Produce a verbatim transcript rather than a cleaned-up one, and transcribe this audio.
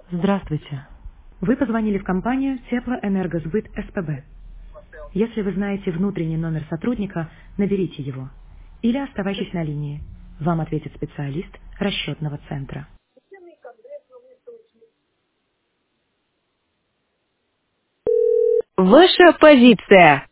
Здравствуйте. Вы позвонили в компанию Теплоэнергосбыт СПБ. Если вы знаете внутренний номер сотрудника, наберите его. Или оставайтесь на линии. Вам ответит специалист расчетного центра. Ваша позиция.